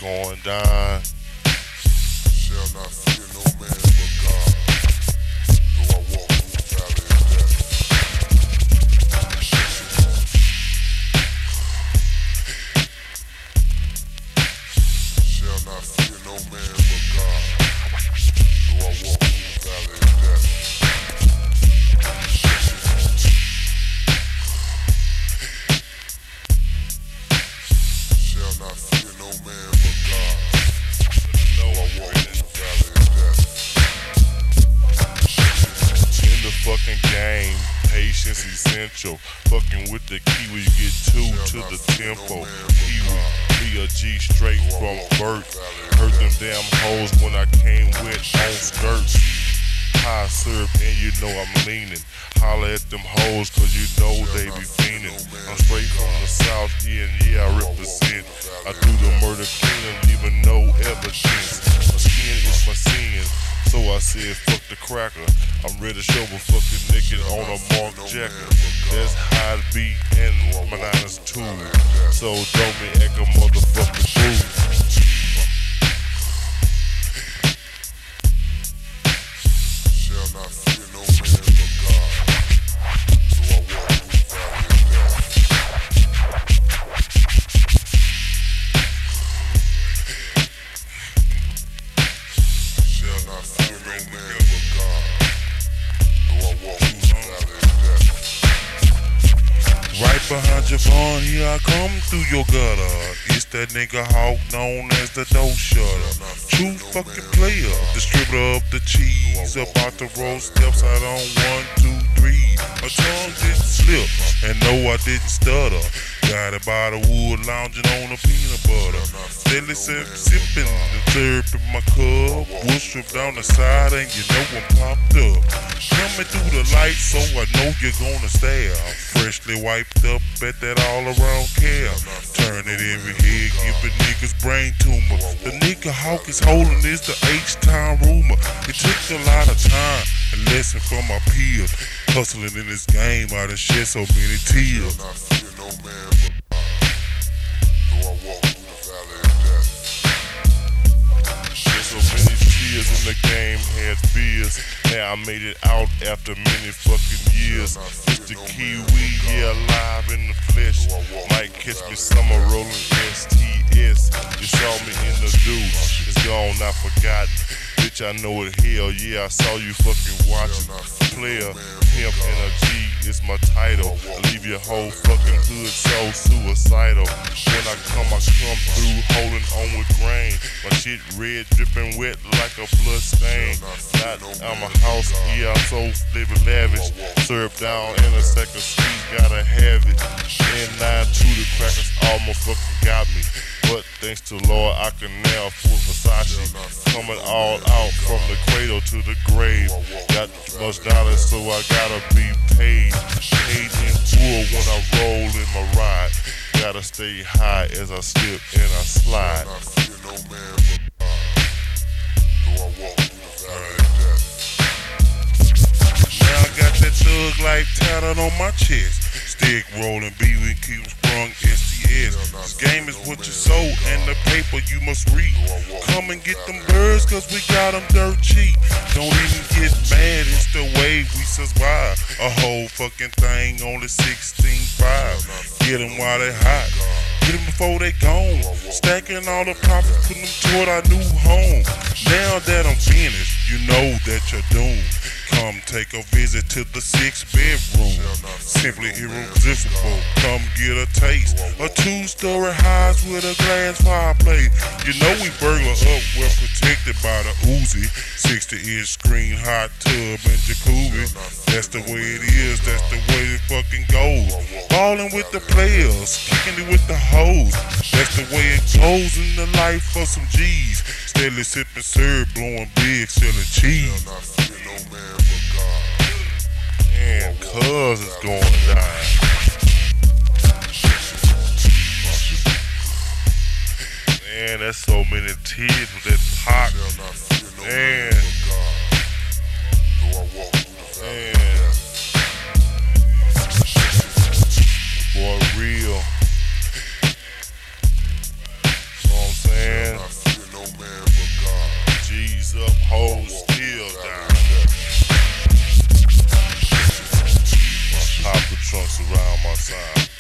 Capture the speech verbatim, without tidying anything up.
going down. Shall not fear no man but God. Though I walk through the valley of death. Shall not fear no man but God. Though I walk through the valley of death. Shall not fear no man but God. Though I walk through the valley of death. In the fucking game, patience essential. Fucking with the key when you get two to the tempo. Kiwi, be a G straight from birth. Hurt them damn hoes when I came with on skirts. High syrup and you know I'm leaning. Holla at them hoes cause you know they be fiending. I'm straight from the south, yeah, and yeah, I represent. I do the murder clean and leaving no evidence. My skin is my sin, so I said fuck the cracker. I'm ready to show a fucking naked on a Mark Jacker. That's how it be and my nine is two. So don't be act a motherfucking fool. Shall not fear no man but God. Though I walk through the valley of death. Shall not fear no man but God. Though I walk through the valley of death. Right behind Javon, here I come through your gutter. It's that nigga Hawk known as the dough shutter. True fucking player, distributor of the cheese. About to roll steps out on one, two, three. My tongue didn't slip, and no, I didn't stutter. Got it by the wood, lounging on a peanut butter. Steadily sip, sipping the syrup in my cup. Wood strip down the side, and you know I'm popped up. Coming through the light, so I know you're gonna stare. Freshly wiped up, bet that all around care. Turn it every head, giving niggas brain tumor. The nigga Hawk is holding is the H-Town rumor. It took a lot of time and lesson from my peers. Hustling in this game, I done shed so many tears. Shall not fear no man but God. Though I walk through the valley of death. Shed so many tears in the game, had fears. Now I made it out after many fucking years. It's the Kiwi, yeah, alive in the flesh. Might catch me summer rolling S T S. You saw me in the deuce, it's gone, not forgotten. Bitch, I know it, hell yeah, I saw you fucking watching. Player, pimp, and a G, it's my title. I leave your whole fucking hood so suicidal. When I come, I come through holding on with grain. My shit red, dripping wet like a blood stain. Not out my house, yeah, I'm so living lavish. Syrup down in a sack of sweets, gotta have it. Then nine to the crackers almost fucking got me. But thanks to Lord, I can now afford Versace. Coming all out from the cradle to the grave. Got much dollars, so I gotta be paid. Paid in full when I roll in my ride. Gotta stay high as I slip and I slide. Shall not fear no man but God. Though I walk through the valley of death. Now I got that thug life tatted on my chest. Stick rolling, B V keep sprung S T S. This game is what you sow and the paper you must read. Come and get them birds cause we got them dirt cheap. Don't even get mad, it's the way we survive. A whole fucking thing only sixteen five. Get them while they hot, get them before they gone. Stacking all the profits, putting them toward our new home. Now that I'm finished, you know that you're doomed. Come take a visit to the six bedroom. Simply irresistible. Come get a taste. A two-story house with a glass fireplace. You know we burglar up, we're protected by the Uzi. sixty inch screen, hot tub, and jacuzzi. That's the way it is, that's the way it fucking goes. Ballin' with the players, kicking it with the hoes. That's the way it goes in the life for some G's. Steadily sipping syrup, blowing big, selling cheese. Shall not fear no man but God. Man, cuz it's going down. Man, that's so many tears with that pop. Shall not fear no man Man, but God. Though I walk through the valley of man, death. boy, real. Know what I'm saying? G's up, hoes still down. Pop the trunks around my side.